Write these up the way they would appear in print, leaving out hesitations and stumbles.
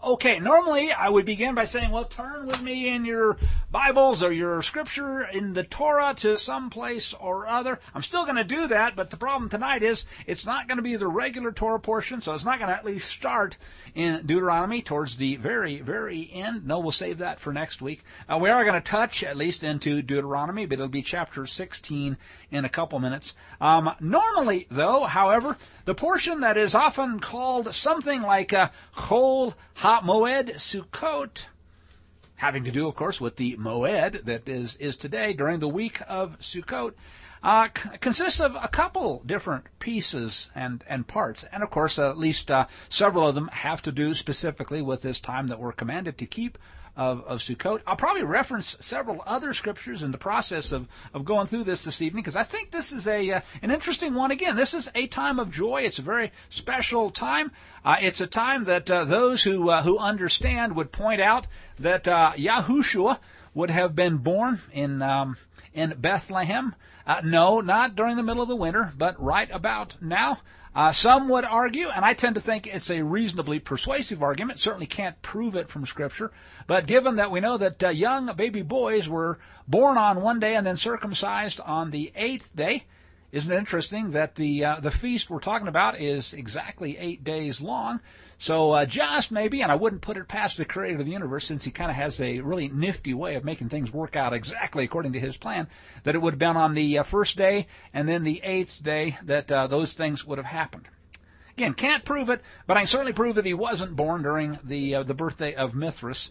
Okay, normally I would begin by saying, well, turn with me in your Bibles or your scripture in the Torah to some place or other. I'm still going to do that, but the problem tonight is it's not going to be the regular Torah portion, so it's not going to at least start in Deuteronomy towards the very, very end. No, we'll save that for next week. We are going to touch at least into Deuteronomy, but it'll be chapter 16 in a couple minutes. Normally, though, however, the portion that is often called something like Chol HaMoed Sukkot, having to do, of course, with the Moed that is today during the week of Sukkot, consists of a couple different pieces and parts. And, of course, at least several of them have to do specifically with this time that we're commanded to keep of Sukkot. I'll probably reference several other scriptures in the process of going through this evening, because I think this is an interesting one. Again, this is a time of joy. It's a very special time. It's a time that those who understand would point out that Yahushua would have been born in Bethlehem. No, not during the middle of the winter, but right about now. Some would argue, and I tend to think it's a reasonably persuasive argument, certainly can't prove it from Scripture, but given that we know that young baby boys were born on one day and then circumcised on the 8th day, isn't it interesting that the feast we're talking about is exactly 8 days long? So just maybe, and I wouldn't put it past the creator of the universe, since he kind of has a really nifty way of making things work out exactly according to his plan, that it would have been on the first day and then the 8th day that those things would have happened. Again, can't prove it, but I can certainly prove that he wasn't born during the birthday of Mithras.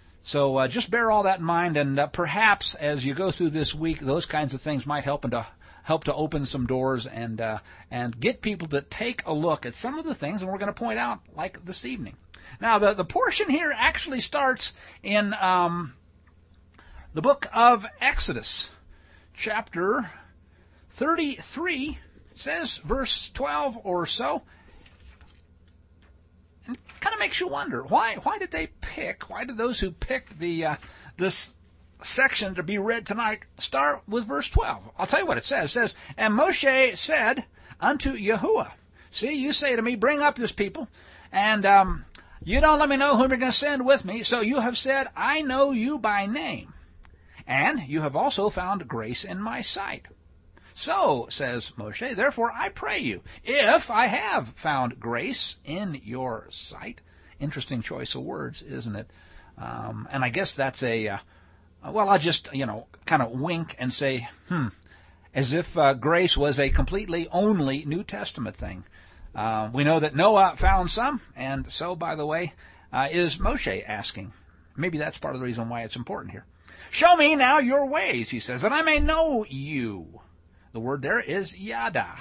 So just bear all that in mind, and perhaps as you go through this week, those kinds of things might help to open some doors and get people to take a look at some of the things that we're going to point out, like this evening. Now, the portion here actually starts in the book of Exodus, chapter 33, says verse 12 or so. And kind of makes you wonder, why did they pick, why did those who picked this section to be read tonight start with verse 12? I'll tell you what it says. It says, "And Moshe said unto Yahuwah," see, you say to me, bring up this people, and you don't let me know whom you're going to send with me, so you have said, I know you by name, and you have also found grace in my sight. So, says Moshe, therefore I pray you, if I have found grace in your sight. Interesting choice of words, isn't it? And I guess that's well, I'll just, kind of wink and say, as if grace was a completely only New Testament thing. We know that Noah found some, and so, by the way, is Moshe asking. Maybe that's part of the reason why it's important here. Show me now your ways, he says, that I may know you. The word there is yada.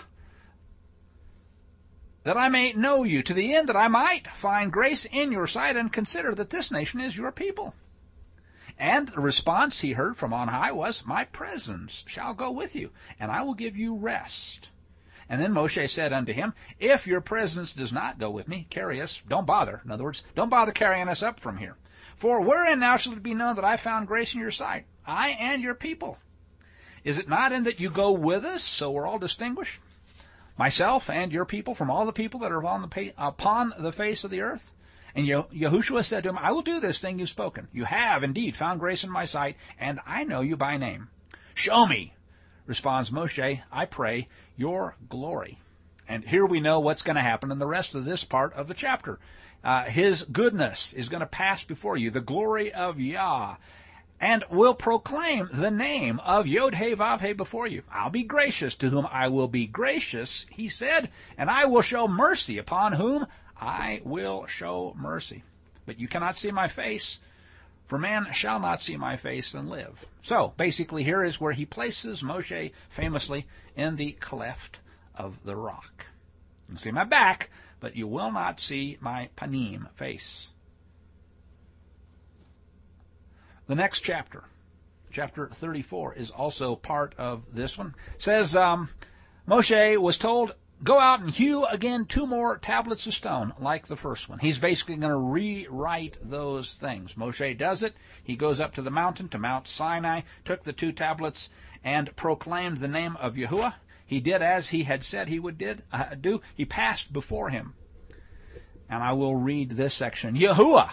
That I may know you, to the end that I might find grace in your sight and consider that this nation is your people. And the response he heard from on high was, my presence shall go with you, and I will give you rest. And then Moshe said unto him, if your presence does not go with me, carry us, don't bother. In other words, don't bother carrying us up from here. For wherein now shall it be known that I found grace in your sight, I and your people? Is it not in that you go with us, so we're all distinguished? Myself and your people from all the people that are upon the face of the earth? And Yahushua said to him, I will do this thing you've spoken. You have indeed found grace in my sight, and I know you by name. Show me, responds Moshe, I pray, your glory. And here we know what's going to happen in the rest of this part of the chapter. His goodness is going to pass before you, the glory of Yah, and will proclaim the name of Yod-Heh-Vav-Heh before you. I'll be gracious to whom I will be gracious, he said, and I will show mercy upon whom I will show mercy. But you cannot see my face, for man shall not see my face and live. So, basically, here is where he places Moshe famously in the cleft of the rock. You can see my back, but you will not see my panim, face. The next chapter, chapter 34, is also part of this one. It says, Moshe was told, go out and hew again 2 more tablets of stone, like the first one. He's basically going to rewrite those things. Moshe does it. He goes up to the mountain, to Mount Sinai, took the 2 tablets, and proclaimed the name of Yahuwah. He did as he had said he would do. He passed before him. And I will read this section. Yahuwah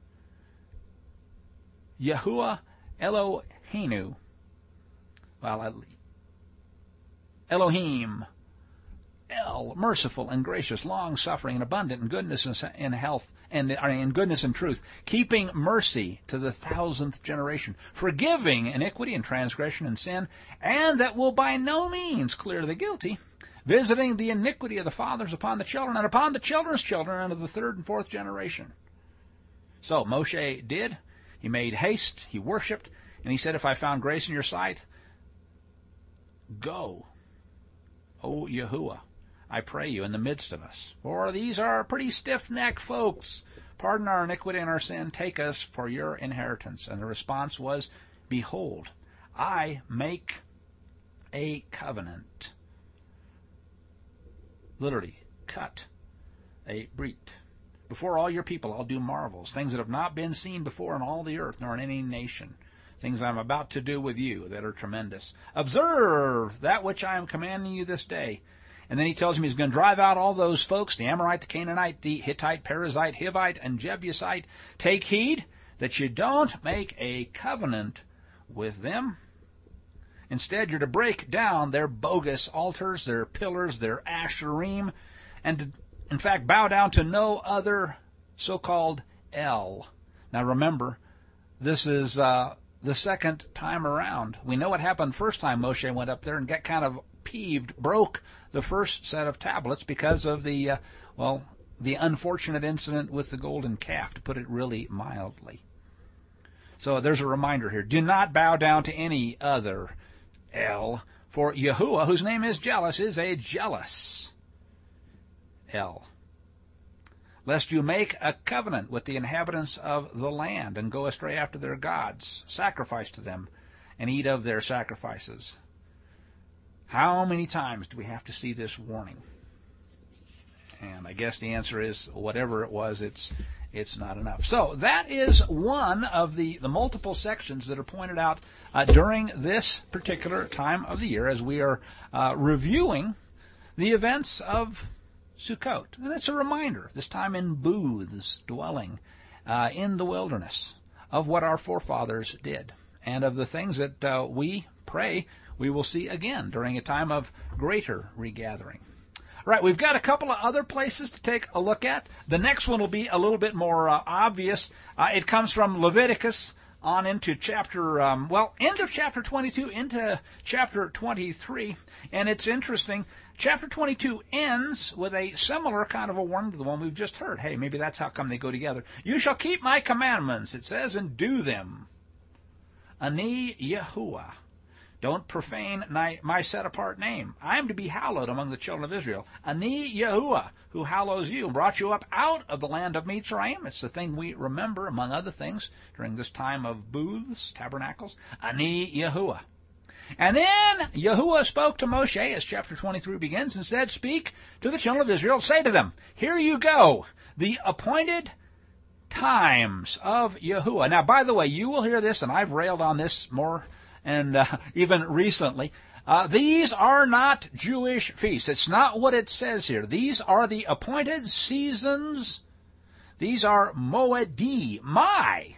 Eloheinu. Well, Elohim. El, merciful and gracious, long-suffering and abundant in goodness and health, and in goodness and truth, keeping mercy to the 1,000th generation, forgiving iniquity and transgression and sin, and that will by no means clear the guilty, visiting the iniquity of the fathers upon the children, and upon the children's children unto the 3rd and 4th generation. So Moshe did. He made haste. He worshipped. And he said, if I found grace in your sight, go, O Yahuwah, I pray you, in the midst of us. For these are pretty stiff-necked folks. Pardon our iniquity and our sin. Take us for your inheritance. And the response was, behold, I make a covenant. Literally, cut, a brit. Before all your people I'll do marvels, things that have not been seen before in all the earth, nor in any nation. Things I'm about to do with you that are tremendous. Observe that which I am commanding you this day. And then he tells him he's going to drive out all those folks, the Amorite, the Canaanite, the Hittite, Perizzite, Hivite, and Jebusite. Take heed that you don't make a covenant with them. Instead, you're to break down their bogus altars, their pillars, their asherim, and to, in fact, bow down to no other so-called El. Now remember, this is the second time around. We know what happened first time Moshe went up there and got kind of peeved, broke the first set of tablets because of the unfortunate incident with the golden calf, to put it really mildly. So there's a reminder here. Do not bow down to any other El, for Yahuwah, whose name is jealous, is a jealous El. Lest you make a covenant with the inhabitants of the land and go astray after their gods, sacrifice to them, and eat of their sacrifices. How many times do we have to see this warning? And I guess the answer is, whatever it was, it's not enough. So that is one of the multiple sections that are pointed out during this particular time of the year as we are reviewing the events of Sukkot. And it's a reminder, this time in booths, dwelling in the wilderness, of what our forefathers did, and of the things that we pray we will see again during a time of greater regathering. All right, we've got a couple of other places to take a look at. The next one will be a little bit more obvious. It comes from Leviticus on into chapter, end of chapter 22 into chapter 23. And it's interesting. Chapter 22 ends with a similar kind of a warning to the one we've just heard. Hey, maybe that's how come they go together. You shall keep my commandments, it says, and do them. Ani Yahuwah. Don't profane my set-apart name. I am to be hallowed among the children of Israel. Ani Yahuwah, who hallows you and brought you up out of the land of Mitzrayim. It's the thing we remember, among other things, during this time of booths, tabernacles. Ani Yahuwah. And then Yahuwah spoke to Moshe, as chapter 23 begins, and said, speak to the children of Israel, say to them, here you go, the appointed times of Yahuwah. Now, by the way, you will hear this, and I've railed on this more and even recently. These are not Jewish feasts. It's not what it says here. These are the appointed seasons. These are moedi, my,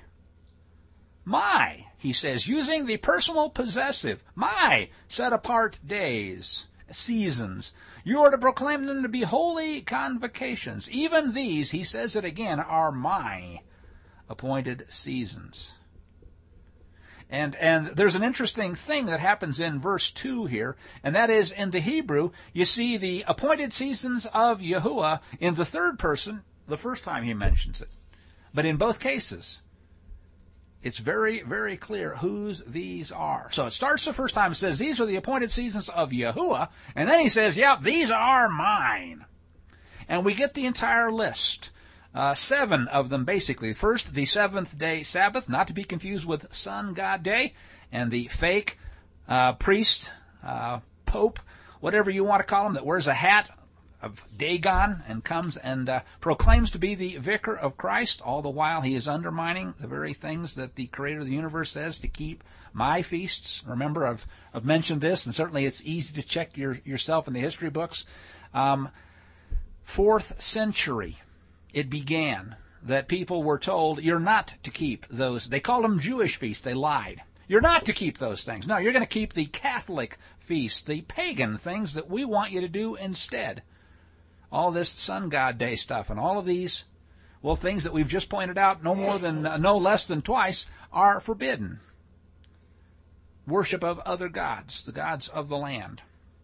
he says, using the personal possessive, my set-apart days, seasons. You are to proclaim them to be holy convocations. Even these, he says it again, are my appointed seasons. And there's an interesting thing that happens in verse 2 here, and that is, in the Hebrew, you see the appointed seasons of Yahuwah in the third person the first time he mentions it. But in both cases, it's very, very clear whose these are. So it starts the first time, it says, these are the appointed seasons of Yahuwah, and then he says, yep, these are mine. And we get the entire list. 7 of them, basically. First, the seventh-day Sabbath, not to be confused with Sun God Day, and the fake priest, pope, whatever you want to call him, that wears a hat of Dagon and comes and proclaims to be the vicar of Christ, all the while he is undermining the very things that the creator of the universe says to keep my feasts. Remember, I've mentioned this, and certainly it's easy to check yourself in the history books. 4th century. it began that people were told, you're not to keep those. They called them Jewish feasts. They lied. You're not to keep those things. No, you're going to keep the Catholic feasts, the pagan things that we want you to do instead. All this Sun God Day stuff and all of these, well, things that we've just pointed out no less than twice are forbidden. Worship of other gods, the gods of the land.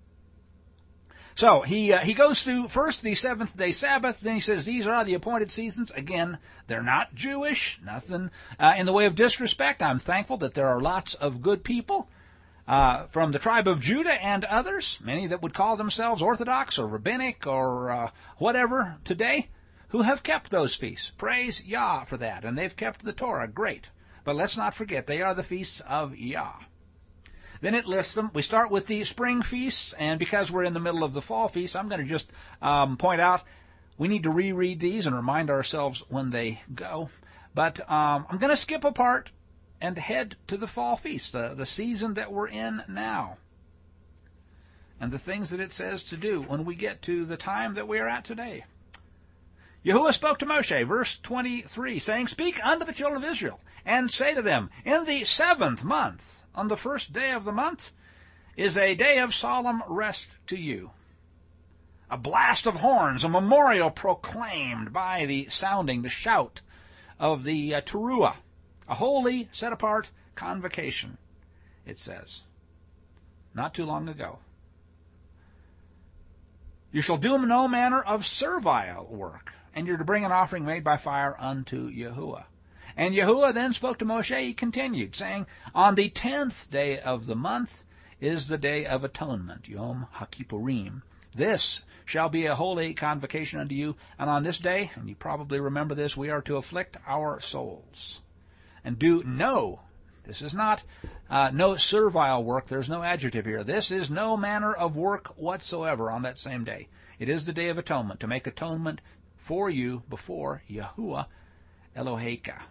So he goes through first the seventh-day Sabbath, then he says these are the appointed seasons. Again, they're not Jewish, nothing in the way of disrespect. I'm thankful that there are lots of good people from the tribe of Judah and others, many that would call themselves Orthodox or Rabbinic or whatever today, who have kept those feasts. Praise Yah for that, and they've kept the Torah. Great. But let's not forget, they are the feasts of Yah. Then it lists them. We start with the spring feasts, and because we're in the middle of the fall feasts, I'm going to just point out we need to reread these and remind ourselves when they go. But I'm going to skip a part and head to the fall feast, the season that we're in now, and the things that it says to do when we get to the time that we are at today. Yahuwah spoke to Moshe, verse 23, saying, Speak unto the children of Israel, and say to them, In the 7th month, on the first day of the month, is a day of solemn rest to you. A blast of horns, a memorial proclaimed by the sounding, the shout of the teruah, a holy, set-apart convocation, it says, not too long ago. You shall do no manner of servile work, and you're to bring an offering made by fire unto Yahuwah. And Yahuwah then spoke to Moshe, he continued, saying, On the 10th day of the month is the day of atonement, Yom HaKippurim. This shall be a holy convocation unto you, and on this day, and you probably remember this, we are to afflict our souls. And do this is not no servile work, there's no adjective here. This is no manner of work whatsoever on that same day. It is the day of atonement, to make atonement for you before Yahuwah Eloheka.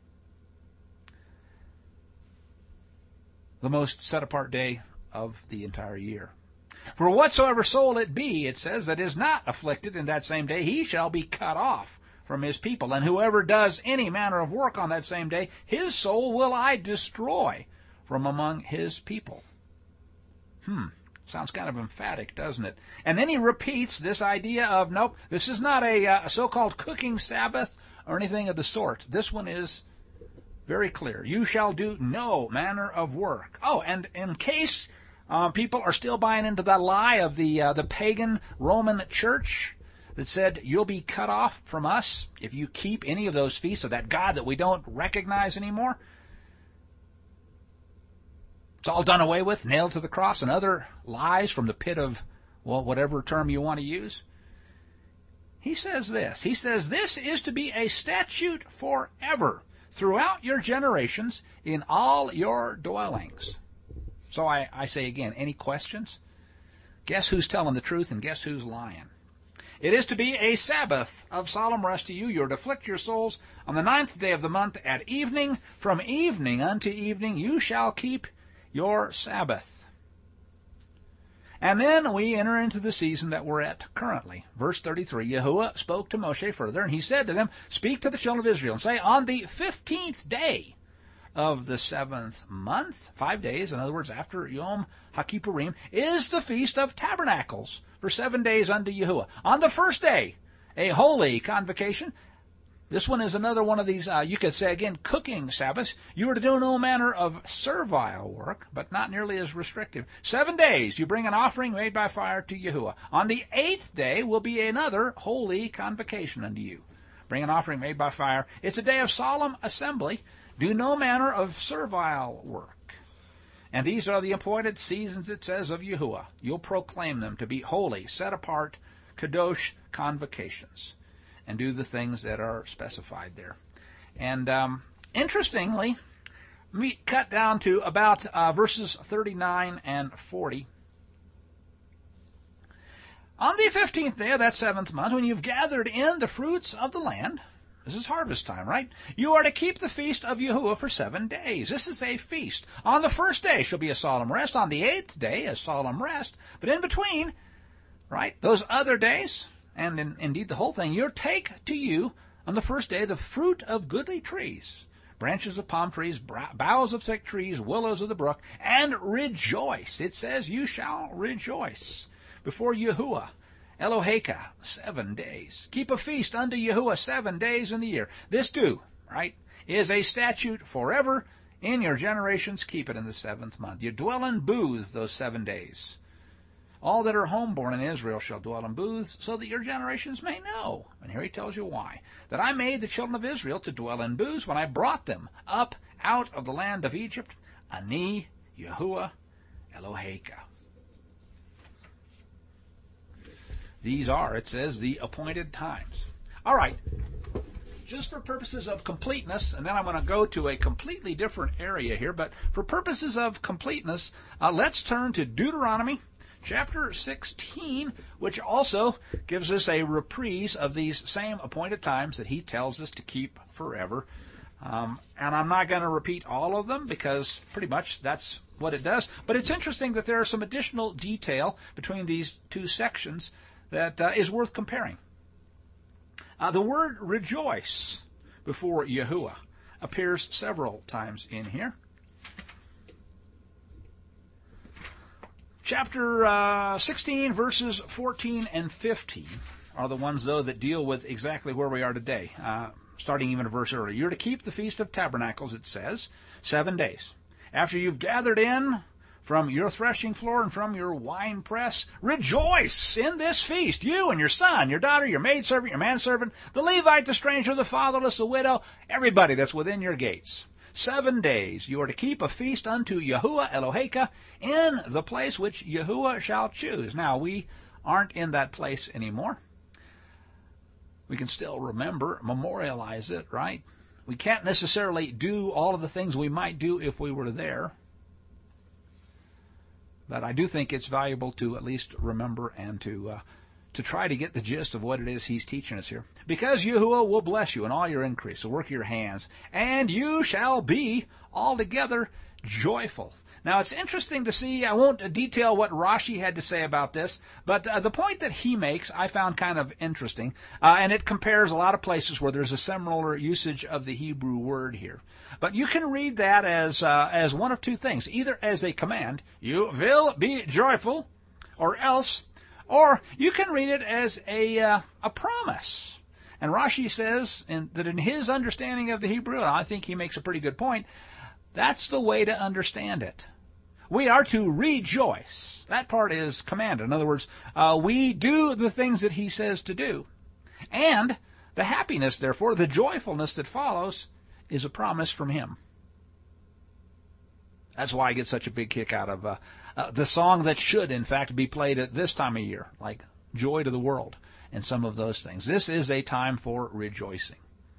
The most set-apart day of the entire year. For whatsoever soul it be, it says, that is not afflicted in that same day, he shall be cut off from his people. And whoever does any manner of work on that same day, his soul will I destroy from among his people. Sounds kind of emphatic, doesn't it? And then he repeats this idea of, nope, this is not a so-called cooking Sabbath or anything of the sort. This one is very clear. You shall do no manner of work. Oh, and in case people are still buying into the lie of the pagan Roman church that said you'll be cut off from us if you keep any of those feasts of that God that we don't recognize anymore, it's all done away with, nailed to the cross, and other lies from the pit of, well, whatever term you want to use. He says this. He says, This is to be a statute forever throughout your generations in all your dwellings. So I say again, any questions? Guess who's telling the truth and guess who's lying? It is to be a Sabbath of solemn rest to you. You are to afflict your souls on the 9th day of the month at evening. From evening unto evening you shall keep your Sabbath. And then we enter into the season that we're at currently. Verse 33, Yahuwah spoke to Moshe further, and he said to them, Speak to the children of Israel, and say, On the 15th day of the 7th month, 5 days, in other words, after Yom HaKippurim, is the Feast of Tabernacles, for 7 days unto Yahuwah. On the first day, a holy convocation. This one is another one of these, you could say again, cooking Sabbaths. You are to do no manner of servile work, but not nearly as restrictive. 7 days, you bring an offering made by fire to Yahuwah. On the 8th day will be another holy convocation unto you. Bring an offering made by fire. It's a day of solemn assembly. Do no manner of servile work. And these are the appointed seasons, it says, of Yahuwah. You'll proclaim them to be holy, set apart, kadosh convocations, and do the things that are specified there. And interestingly, we cut down to about verses 39 and 40. On the 15th day of that 7th month, when you've gathered in the fruits of the land, this is harvest time, right? You are to keep the feast of Yahuwah for 7 days. This is a feast. On the first day shall be a solemn rest. On the 8th day, a solemn rest. But in between, right, those other days, and indeed the whole thing, you'll take to you on the first day the fruit of goodly trees, branches of palm trees, boughs of thick trees, willows of the brook, and rejoice. It says, you shall rejoice before Yahuwah Eloheka 7 days. Keep a feast unto Yahuwah 7 days in the year. This too, right, is a statute forever. In your generations keep it in the 7th month. You dwell in booths those 7 days. All that are homeborn in Israel shall dwell in booths, so that your generations may know. And here he tells you why. That I made the children of Israel to dwell in booths when I brought them up out of the land of Egypt. Ani Yahuwah Eloheka. These are, it says, the appointed times. All right. Just for purposes of completeness, and then I'm going to go to a completely different area here, but for purposes of completeness, let's turn to Deuteronomy chapter 16, which also gives us a reprise of these same appointed times that he tells us to keep forever. And I'm not going to repeat all of them because pretty much that's what it does. But it's interesting that there are some additional detail between these two sections that is worth comparing. The word rejoice before Yahuwah appears several times in here. Chapter 16, verses 14 and 15 are the ones, though, that deal with exactly where we are today, starting even a verse earlier. You're to keep the Feast of Tabernacles, it says, 7 days. After you've gathered in from your threshing floor and from your wine press, rejoice in this feast, you and your son, your daughter, your maidservant, your manservant, the Levite, the stranger, the fatherless, the widow, everybody that's within your gates. 7 days you are to keep a feast unto Yahuwah Eloheka in the place which Yahuwah shall choose. Now, we aren't in that place anymore. We can still remember, memorialize it, right? We can't necessarily do all of the things we might do if we were there. But I do think it's valuable to at least remember and to try to get the gist of what it is he's teaching us here. Because Yahuwah will bless you in all your increase, the work of your hands, and you shall be altogether joyful. Now, it's interesting to see, I won't detail what Rashi had to say about this, but the point that he makes I found kind of interesting, and it compares a lot of places where there's a similar usage of the Hebrew word here. But you can read that as one of two things, either as a command, you will be joyful, or else, or you can read it as a promise. And Rashi says that in his understanding of the Hebrew, and I think he makes a pretty good point, that's the way to understand it. We are to rejoice. That part is commanded. In other words, we do the things that he says to do. And the happiness, therefore, the joyfulness that follows, is a promise from him. That's why I get such a big kick out of the song that should, in fact, be played at this time of year, like Joy to the World and some of those things. This is a time for rejoicing.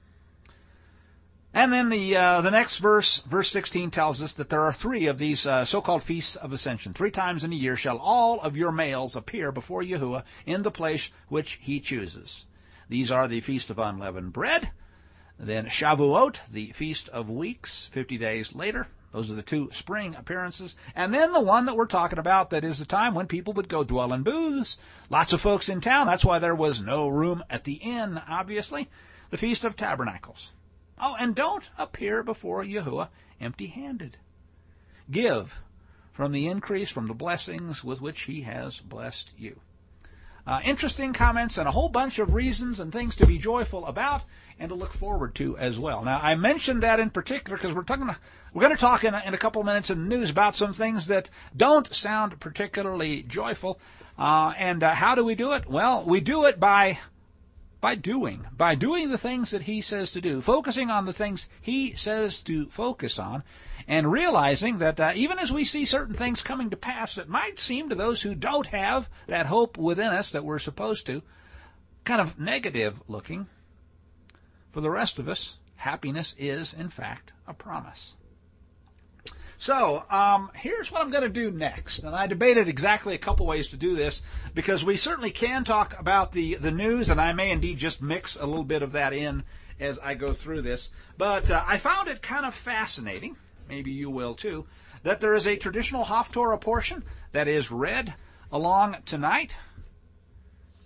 And then the next verse 16, tells us that there are 3 of these so-called Feasts of Ascension. 3 times in a year shall all of your males appear before Yahuwah in the place which he chooses. These are the Feast of Unleavened Bread, then Shavuot, the Feast of Weeks, 50 days later. Those are the 2 spring appearances. And then the one that we're talking about, that is the time when people would go dwell in booths. Lots of folks in town. That's why there was no room at the inn, obviously. The Feast of Tabernacles. Oh, and don't appear before Yahuwah empty-handed. Give from the increase, from the blessings with which he has blessed you. Interesting comments and a whole bunch of reasons and things to be joyful about and to look forward to as well. Now, I mentioned that in particular because we're going to talk in a couple of minutes in the news about some things that don't sound particularly joyful. And how do we do it? Well, we do it by doing the things that he says to do, focusing on the things he says to focus on, and realizing that even as we see certain things coming to pass that might seem to those who don't have that hope within us that we're supposed to, kind of negative looking, for the rest of us, happiness is, in fact, a promise. So, here's what I'm going to do next. And I debated exactly a couple ways to do this, because we certainly can talk about the news, and I may indeed just mix a little bit of that in as I go through this. But I found it kind of fascinating, maybe you will too, that there is a traditional Haftorah portion that is read along tonight.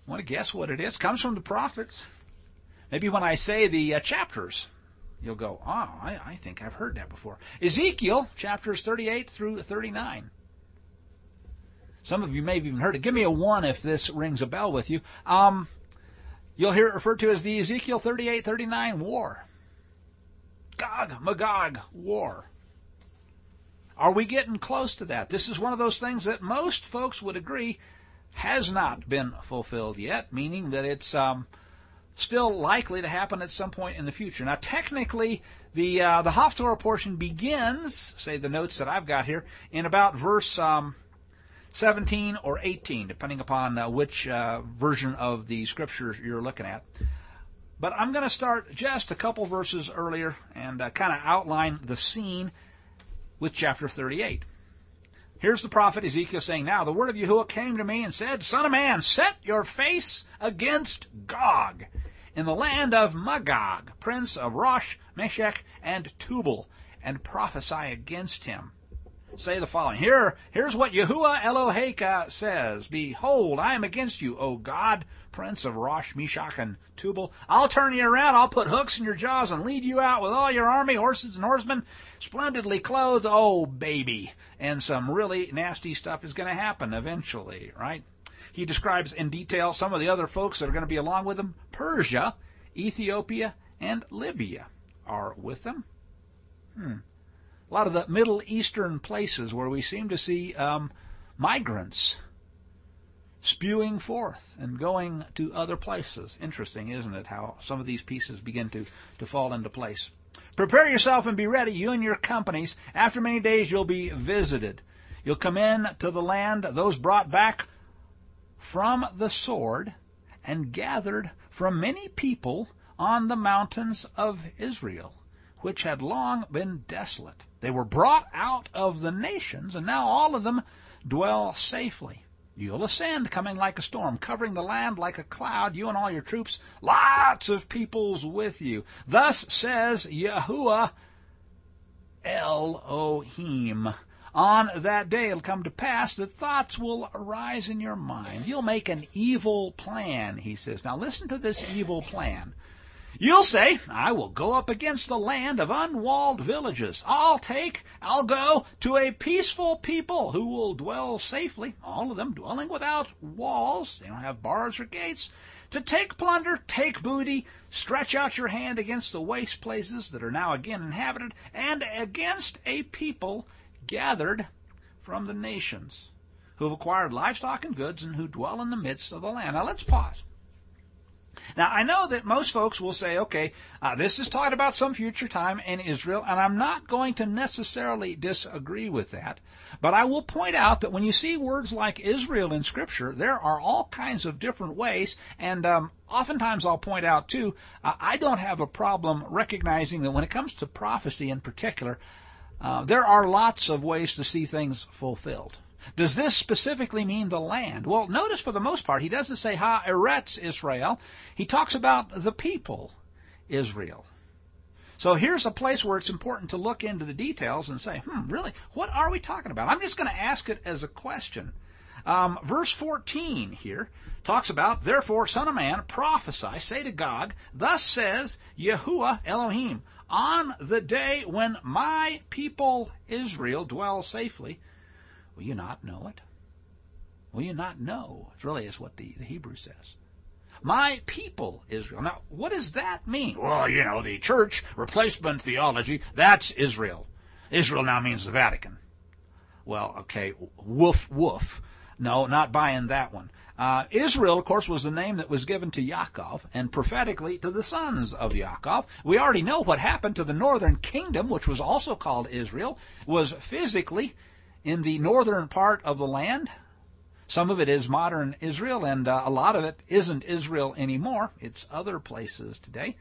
Want to guess what it is? Comes from the prophets. Maybe when I say the chapters, you'll go, I think I've heard that before. Ezekiel, chapters 38 through 39. Some of you may have even heard it. Give me a 1 if this rings a bell with you. You'll hear it referred to as the Ezekiel 38-39 war. Gog, Magog war. Are we getting close to that? This is one of those things that most folks would agree has not been fulfilled yet, meaning that it's still likely to happen at some point in the future. Now, technically, the Haftorah portion begins, say the notes that I've got here, in about verse 17 or 18, depending upon which version of the Scriptures you're looking at. But I'm going to start just a couple verses earlier and kind of outline the scene with chapter 38. Here's the prophet Ezekiel saying, Now the word of Yahuwah came to me and said, Son of man, set your face against Gog in the land of Magog, prince of Rosh, Meshech, and Tubal, and prophesy against him. Say the following. Here's what Yahuwah Eloheka says. Behold, I am against you, O God, prince of Rosh, Meshech, and Tubal. I'll turn you around. I'll put hooks in your jaws and lead you out with all your army, horses and horsemen, splendidly clothed. Oh, baby. And some really nasty stuff is going to happen eventually, right? He describes in detail some of the other folks that are going to be along with him. Persia, Ethiopia, and Libya are with them. A lot of the Middle Eastern places where we seem to see migrants spewing forth and going to other places. Interesting, isn't it, how some of these pieces begin to fall into place. Prepare yourself and be ready, you and your companies. After many days you'll be visited. You'll come in to the land, those brought back from the sword and gathered from many people on the mountains of Israel, which had long been desolate. They were brought out of the nations, and now all of them dwell safely. You'll ascend, coming like a storm, covering the land like a cloud, you and all your troops, lots of peoples with you. Thus says Yahuwah Elohim. On that day it'll come to pass that thoughts will arise in your mind. You'll make an evil plan, he says. Now listen to this evil plan. You'll say, I will go up against the land of unwalled villages. I'll go to a peaceful people who will dwell safely, all of them dwelling without walls. They don't have bars or gates. To take plunder, take booty, stretch out your hand against the waste places that are now again inhabited, and against a people gathered from the nations, who have acquired livestock and goods and who dwell in the midst of the land. Now let's pause. Now, I know that most folks will say, okay, this is talking about some future time in Israel, and I'm not going to necessarily disagree with that. But I will point out that when you see words like Israel in Scripture, there are all kinds of different ways, and oftentimes I'll point out, too, I don't have a problem recognizing that when it comes to prophecy in particular, there are lots of ways to see things fulfilled. Does this specifically mean the land? Well, notice for the most part, he doesn't say Ha-eretz Israel. He talks about the people, Israel. So here's a place where it's important to look into the details and say, really, what are we talking about? I'm just going to ask it as a question. Verse 14 here talks about, Therefore, son of man, prophesy, say to Gog, Thus says Yahuwah Elohim, on the day when my people Israel dwell safely, will you not know it? Will you not know? It really is what the Hebrew says. My people, Israel. Now, what does that mean? Well, the church replacement theology, that's Israel. Israel now means the Vatican. Well, okay, woof, woof. No, not buying that one. Israel, of course, was the name that was given to Yaakov, and prophetically to the sons of Yaakov. We already know what happened to the northern kingdom, which was also called Israel, was physically in the northern part of the land. Some of it is modern Israel, and a lot of it isn't Israel anymore. It's other places today.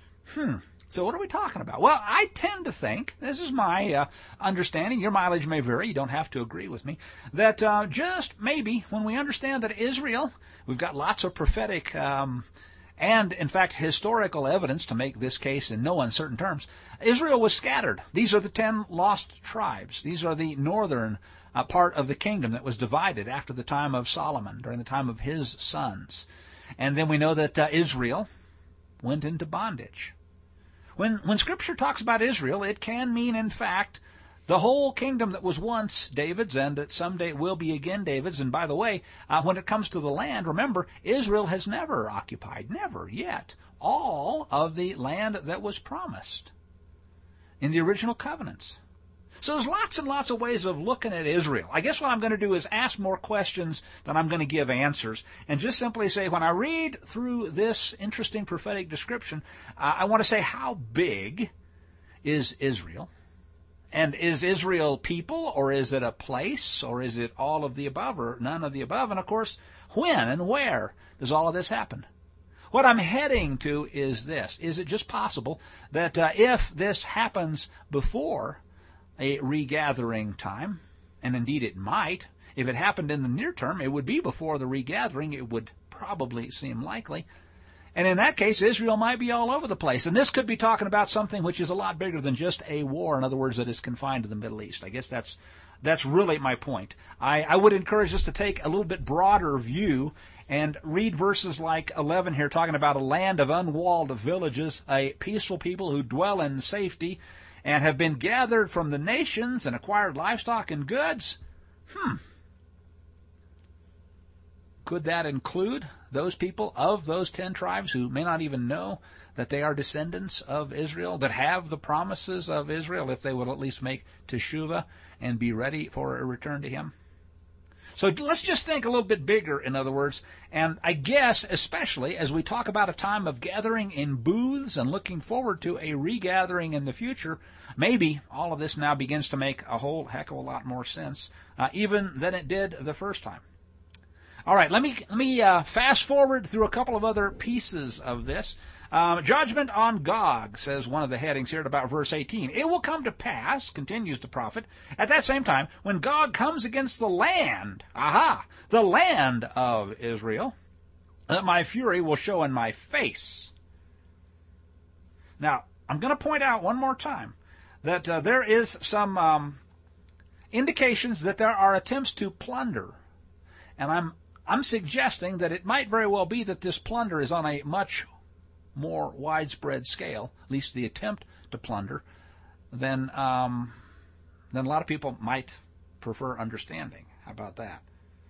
So what are we talking about? Well, I tend to think, this is my understanding, your mileage may vary, you don't have to agree with me, that just maybe when we understand that Israel, we've got lots of prophetic and, in fact, historical evidence to make this case in no uncertain terms. Israel was scattered. These are the 10 lost tribes. These are the northern part of the kingdom that was divided after the time of Solomon, during the time of his sons. And then we know that Israel went into bondage. When Scripture talks about Israel, it can mean, in fact, the whole kingdom that was once David's and that someday will be again David's. And by the way, when it comes to the land, remember, Israel has never occupied, never yet, all of the land that was promised in the original covenants. So there's lots and lots of ways of looking at Israel. I guess what I'm going to do is ask more questions than I'm going to give answers, and just simply say, when I read through this interesting prophetic description, I want to say, how big is Israel? And is Israel people, or is it a place, or is it all of the above, or none of the above? And of course, when and where does all of this happen? What I'm heading to is this. Is it just possible that if this happens before a regathering time, and indeed it might, if it happened in the near term, it would be before the regathering, it would probably seem likely. And in that case, Israel might be all over the place. And this could be talking about something which is a lot bigger than just a war, in other words, that is confined to the Middle East. I guess that's really my point. I would encourage us to take a little bit broader view and read verses like 11 here, talking about a land of unwalled villages, a peaceful people who dwell in safety, and have been gathered from the nations and acquired livestock and goods. Could that include those people of those 10 tribes who may not even know that they are descendants of Israel, that have the promises of Israel, if they will at least make teshuvah and be ready for a return to Him? So let's just think a little bit bigger, in other words, and I guess especially as we talk about a time of gathering in booths and looking forward to a regathering in the future, maybe all of this now begins to make a whole heck of a lot more sense, even than it did the first time. All right, let me fast forward through a couple of other pieces of this. Judgment on Gog, says one of the headings here at about verse 18. It will come to pass, continues the prophet, at that same time, when Gog comes against the land, the land of Israel, that my fury will show in my face. Now, I'm going to point out one more time that there is some indications that there are attempts to plunder. And I'm suggesting that it might very well be that this plunder is on a much more widespread scale, at least the attempt to plunder, than a lot of people might prefer understanding. How about that?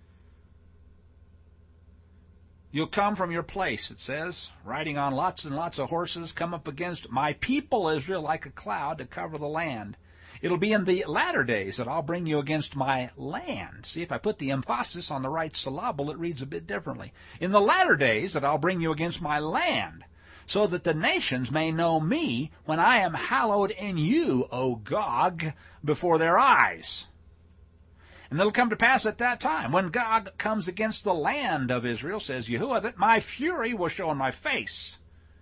You'll come from your place, it says, riding on lots and lots of horses, come up against my people Israel like a cloud to cover the land. It'll be in the latter days that I'll bring you against my land. See, if I put the emphasis on the right syllable, it reads a bit differently. In the latter days that I'll bring you against my land, so that the nations may know me when I am hallowed in you, O Gog, before their eyes. And it'll come to pass at that time, when Gog comes against the land of Israel, says Yahuwah, that my fury will show in my face.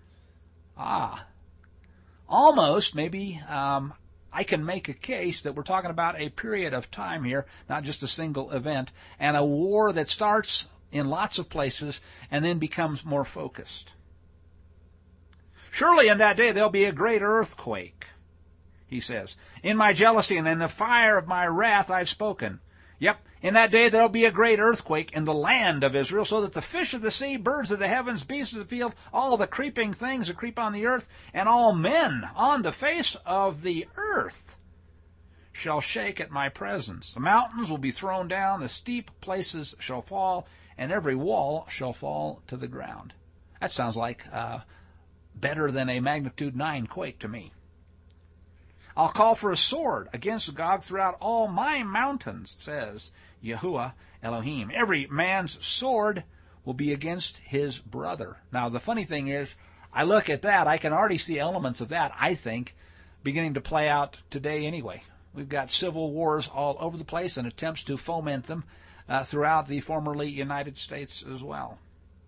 Almost, maybe, I can make a case that we're talking about a period of time here, not just a single event, and a war that starts in lots of places and then becomes more focused. Surely in that day there'll be a great earthquake, he says. In my jealousy and in the fire of my wrath I've spoken. Yep, in that day there'll be a great earthquake in the land of Israel, so that the fish of the sea, birds of the heavens, beasts of the field, all the creeping things that creep on the earth, and all men on the face of the earth shall shake at my presence. The mountains will be thrown down, the steep places shall fall, and every wall shall fall to the ground. That sounds like better than a magnitude 9 quake to me. I'll call for a sword against Gog throughout all my mountains, says Yahuwah Elohim. Every man's sword will be against his brother. Now, the funny thing is, I look at that, I can already see elements of that, I think, beginning to play out today anyway. We've got civil wars all over the place and attempts to foment them throughout the formerly United States as well.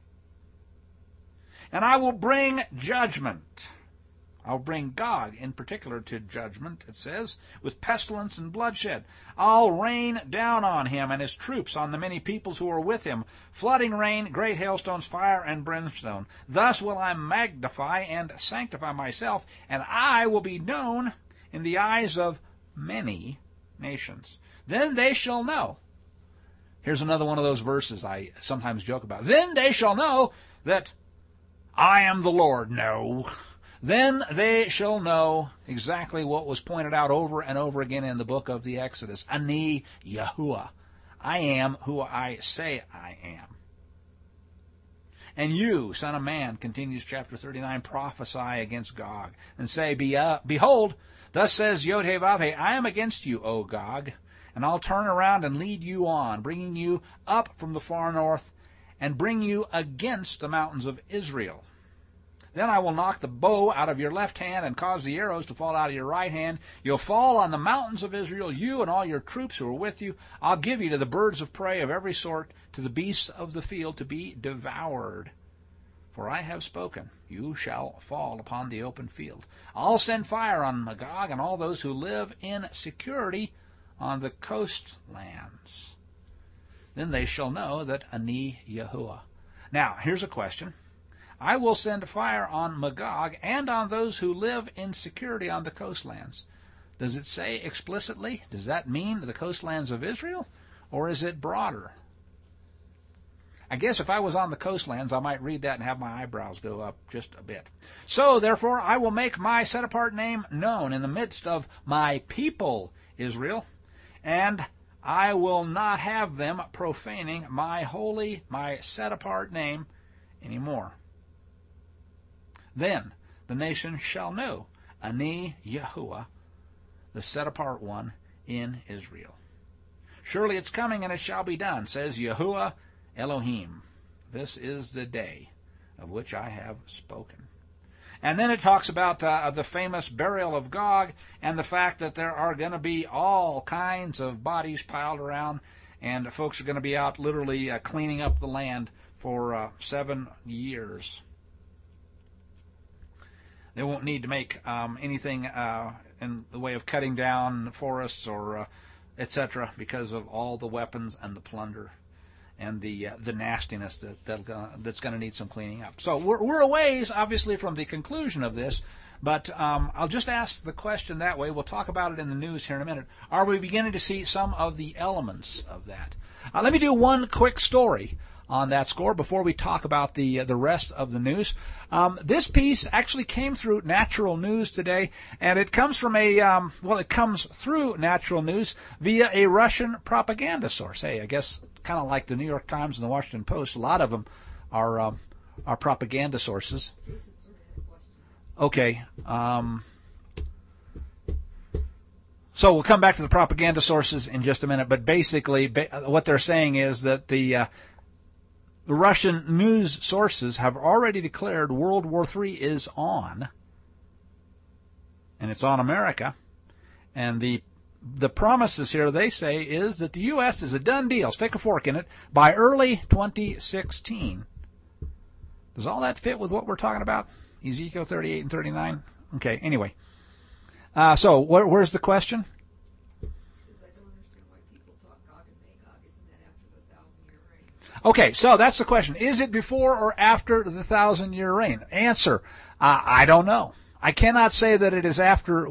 And I will bring judgment. I'll bring Gog in particular to judgment, it says, with pestilence and bloodshed. I'll rain down on him and his troops, on the many peoples who are with him, flooding rain, great hailstones, fire, and brimstone. Thus will I magnify and sanctify myself, and I will be known in the eyes of many nations. Then they shall know Here's another one of those verses I sometimes joke about. Then they shall know that I am the Lord. No. Then they shall know exactly what was pointed out over and over again in the book of the Exodus. Ani Yahuwah. I am who I say I am. And you, son of man, continues chapter 39, prophesy against Gog, and say, Behold, thus says Yod-Heh-Vav-Heh, I am against you, O Gog, and I'll turn around and lead you on, bringing you up from the far north, and bring you against the mountains of Israel. Then I will knock the bow out of your left hand and cause the arrows to fall out of your right hand. You'll fall on the mountains of Israel, you and all your troops who are with you. I'll give you to the birds of prey of every sort, to the beasts of the field to be devoured. For I have spoken, you shall fall upon the open field. I'll send fire on Magog and all those who live in security on the coastlands. Then they shall know that Ani Yahuwah. Now, here's a question. I will send fire on Magog and on those who live in security on the coastlands. Does it say explicitly? Does that mean the coastlands of Israel? Or is it broader? I guess if I was on the coastlands, I might read that and have my eyebrows go up just a bit. So, therefore, I will make my set-apart name known in the midst of my people, Israel, and I will not have them profaning my holy, my set-apart name anymore. Then the nation shall know Ani Yahuwah, the set-apart one in Israel. Surely it's coming and it shall be done, says Yahuwah Elohim. This is the day of which I have spoken. And then it talks about the famous burial of Gog and the fact that there are going to be all kinds of bodies piled around, and folks are going to be out literally cleaning up the land for 7 years. They won't need to make anything in the way of cutting down forests or etc. because of all the weapons and the plunder and the nastiness that's going to need some cleaning up. So we're a ways, obviously, from the conclusion of this, but I'll just ask the question that way. We'll talk about it in the news here in a minute. Are we beginning to see some of the elements of that? Let me do one quick story on that score before we talk about the rest of the news. This piece actually came through Natural News today, and it comes from it comes through Natural News via a Russian propaganda source. Hey, I guess kind of like the New York Times and the Washington Post, a lot of them are propaganda sources. Okay. So we'll come back to the propaganda sources in just a minute, but basically what they're saying is that the Russian news sources have already declared World War III is on, and it's on America. And the promises here, they say, is that the U.S. is a done deal, stick a fork in it, by early 2016. Does all that fit with what we're talking about? Ezekiel 38 and 39? Okay, anyway. So where's the question? Okay, so that's the question. Is it before or after the 1,000-year reign? Answer, I don't know. I cannot say that it is after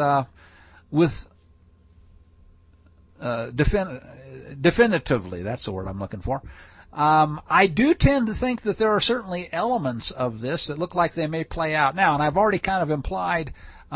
definitively. That's the word I'm looking for. I do tend to think that there are certainly elements of this that look like they may play out now, and I've already kind of implied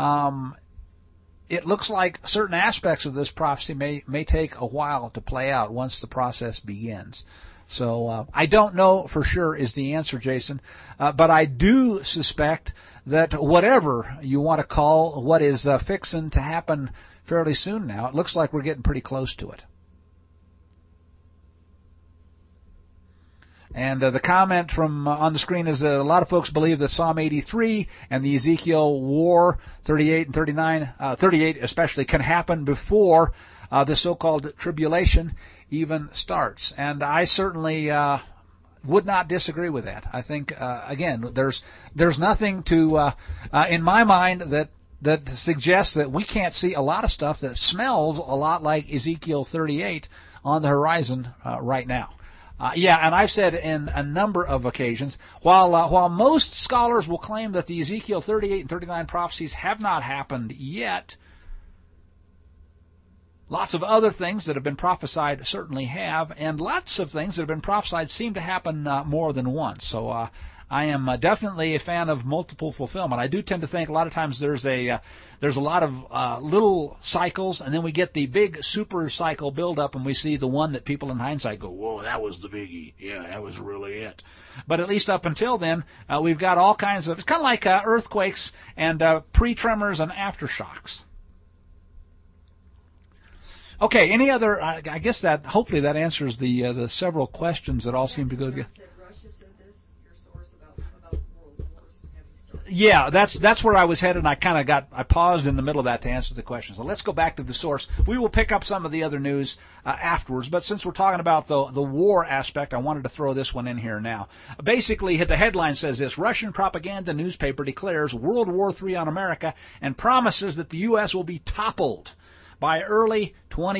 it looks like certain aspects of this prophecy may take a while to play out once the process begins. So I don't know for sure is the answer, Jason, but I do suspect that whatever you want to call what is fixing to happen fairly soon now, it looks like we're getting pretty close to it. And the comment from on the screen is that a lot of folks believe that Psalm 83 and the Ezekiel War 38 and 39, 38 especially, can happen before the so-called tribulation even starts. And I certainly would not disagree with that. I think, again, there's nothing to, in my mind, that suggests that we can't see a lot of stuff that smells a lot like Ezekiel 38 on the horizon right now. And I've said in a number of occasions, while most scholars will claim that the Ezekiel 38 and 39 prophecies have not happened yet, Lots of other things that have been prophesied certainly have, and lots of things that have been prophesied seem to happen more than once. So I am definitely a fan of multiple fulfillment. I do tend to think a lot of times there's a lot of little cycles, and then we get the big super cycle buildup, and we see the one that people in hindsight go, "Whoa, that was the biggie. Yeah, that was really it." But at least up until then, we've got all kinds of. It's kind of like earthquakes and pre-tremors and aftershocks. Okay, any other, I guess that, hopefully that answers the several questions that all seem to go together. Russia said this, your source about world wars having started. Yeah, that's where I was headed, and I paused in the middle of that to answer the question. So let's go back to the source. We will pick up some of the other news afterwards, but since we're talking about the war aspect, I wanted to throw this one in here now. Basically, the headline says this: Russian propaganda newspaper declares World War III on America and promises that the U.S. will be toppled by early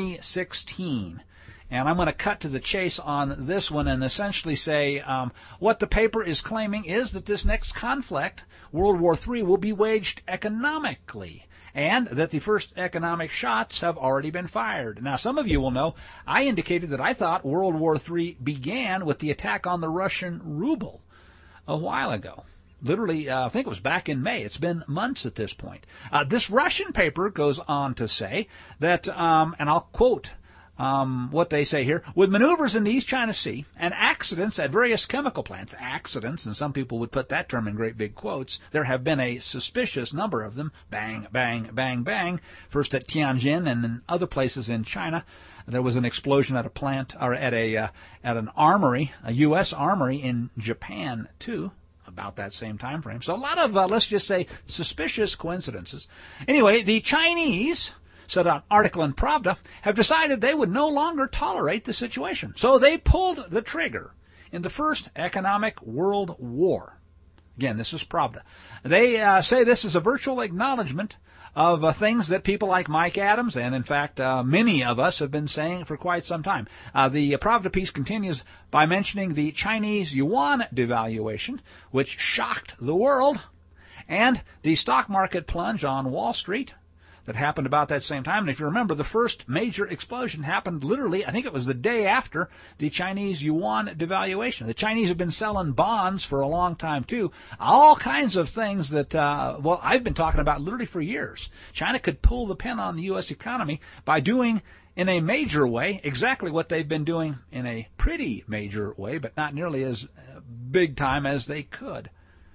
2016. And I'm going to cut to the chase on this one and essentially say what the paper is claiming is that this next conflict, World War III, will be waged economically, and that the first economic shots have already been fired. Now, some of you will know I indicated that I thought World War III began with the attack on the Russian ruble a while ago. Literally, I think it was back in May. It's been months at this point. This Russian paper goes on to say that, and I'll quote what they say here, with maneuvers in the East China Sea and accidents at various chemical plants, accidents, and some people would put that term in great big quotes, there have been a suspicious number of them, bang, bang, bang, bang, first at Tianjin and then other places in China. There was an explosion at a plant, or at an armory, a U.S. armory in Japan, too, about that same time frame. So a lot of, let's just say, suspicious coincidences. Anyway, the Chinese, said an article in Pravda, have decided they would no longer tolerate the situation. So they pulled the trigger in the first economic world war. Again, this is Pravda. They say this is a virtual acknowledgement of things that people like Mike Adams and, in fact, many of us have been saying for quite some time. The Pravda piece continues by mentioning the Chinese yuan devaluation, which shocked the world, and the stock market plunge on Wall Street that happened about that same time. And if you remember, the first major explosion happened literally, I think it was the day after the Chinese yuan devaluation. The Chinese have been selling bonds for a long time, too. All kinds of things that, I've been talking about literally for years. China could pull the pin on the U.S. economy by doing, in a major way, exactly what they've been doing in a pretty major way, but not nearly as big time as they could.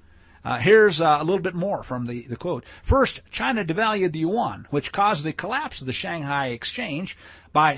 Here's a little bit more from the quote. First, China devalued the yuan, which caused the collapse of the Shanghai exchange by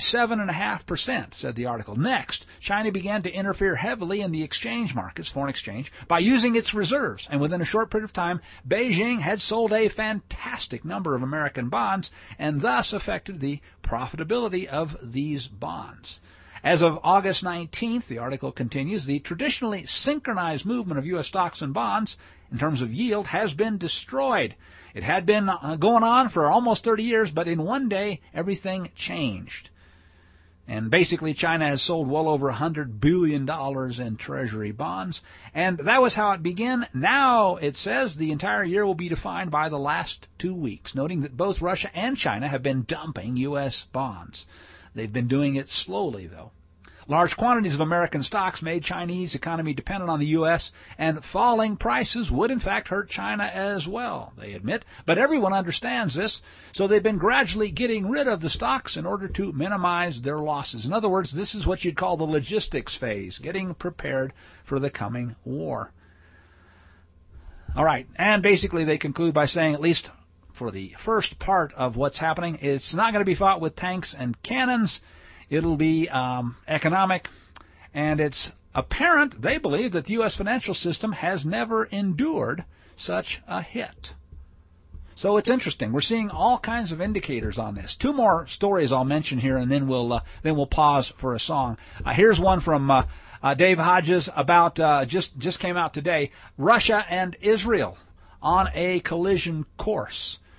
7.5%, said the article. Next, China began to interfere heavily in the exchange markets, foreign exchange, by using its reserves. And within a short period of time, Beijing had sold a fantastic number of American bonds and thus affected the profitability of these bonds. As of August 19th, the article continues, the traditionally synchronized movement of U.S. stocks and bonds in terms of yield has been destroyed. It had been going on for almost 30 years, but in one day, everything changed. And basically, China has sold well over $100 billion in Treasury bonds. And that was how it began. Now, it says the entire year will be defined by the last 2 weeks, noting that both Russia and China have been dumping U.S. bonds. They've been doing it slowly, though. Large quantities of American stocks made Chinese economy dependent on the U.S., and falling prices would in fact hurt China as well, they admit. But everyone understands this, so they've been gradually getting rid of the stocks in order to minimize their losses. In other words, this is what you'd call the logistics phase, getting prepared for the coming war. All right, and basically they conclude by saying, at least for the first part of what's happening, it's not going to be fought with tanks and cannons. It'll be economic, and it's apparent, they believe, that the U.S. financial system has never endured such a hit. So it's interesting. We're seeing all kinds of indicators on this. Two more stories I'll mention here, and then we'll pause for a song. Here's one from Dave Hodges about just came out today. Russia and Israel on a collision course.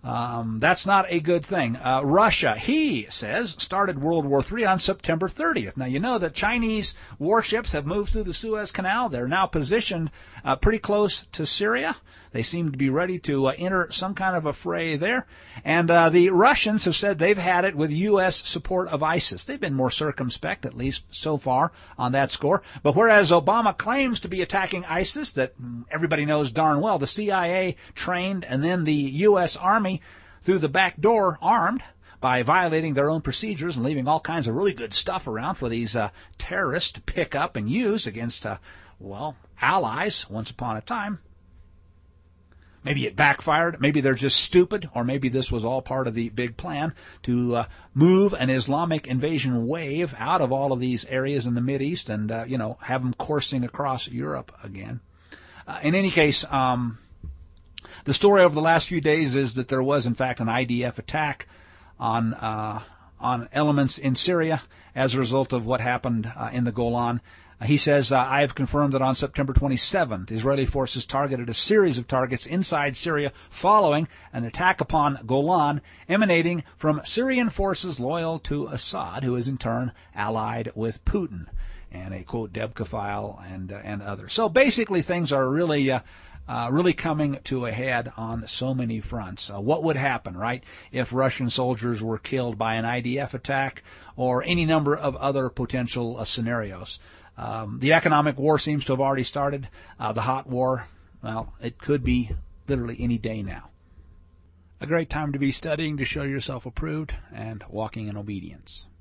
That's not a good thing. Russia, he says, started World War III on September 30th. Now, you know that Chinese warships have moved through the Suez Canal. They're now positioned pretty close to Syria. They seem to be ready to enter some kind of a fray there. And the Russians have said they've had it with U.S. support of ISIS. They've been more circumspect, at least so far, on that score. But whereas Obama claims to be attacking ISIS, that everybody knows darn well the CIA trained and then the U.S. Army through the back door armed by violating their own procedures and leaving all kinds of really good stuff around for these terrorists to pick up and use against, allies once upon a time. Maybe it backfired, maybe they're just stupid, or maybe this was all part of the big plan to move an Islamic invasion wave out of all of these areas in the Mideast and, have them coursing across Europe again. In any case, the story over the last few days is that there was, in fact, an IDF attack on elements in Syria as a result of what happened in the Golan. He says, I have confirmed that on September 27th, Israeli forces targeted a series of targets inside Syria following an attack upon Golan emanating from Syrian forces loyal to Assad, who is in turn allied with Putin, and a, quote, Debka file and others. So basically things are really coming to a head on so many fronts. What would happen, right, if Russian soldiers were killed by an IDF attack or any number of other potential scenarios? The economic war seems to have already started. The hot war, well, it could be literally any day now. A great time to be studying to show yourself approved and walking in obedience.